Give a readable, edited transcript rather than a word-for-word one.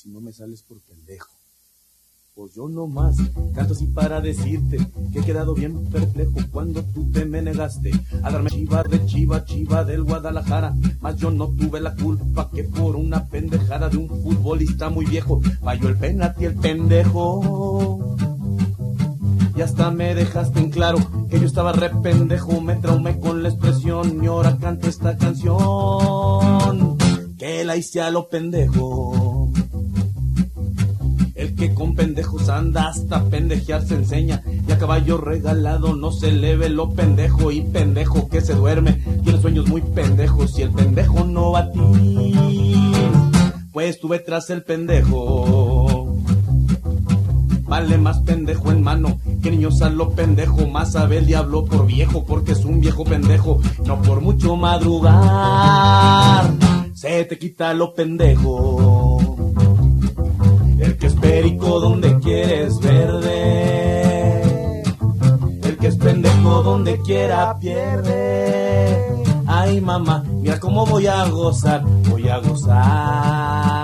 si no me sales por pendejo. Pues yo nomás canto así para decirte que he quedado bien perplejo cuando tú te me negaste a darme chiva del Guadalajara. Mas yo no tuve la culpa que por una pendejada de un futbolista muy viejo falló el penalti el pendejo. Y hasta me dejaste en claro que yo estaba re pendejo, me traumé con la expresión y ahora canto esta canción que la hice a lo pendejo. El que con pendejos anda hasta pendejear se enseña, y a caballo regalado no se le ve lo pendejo, y pendejo que se duerme tiene sueños muy pendejos, y el pendejo no va a ti, pues tuve tras el pendejo. Vale más pendejo en mano que niños a lo pendejo, más sabe el diablo por viejo, porque es un viejo pendejo, no por mucho madrugar se te quita lo pendejo. El que es perico donde quieres verde, el que es pendejo donde quiera pierde. Ay mamá, mira cómo voy a gozar, voy a gozar.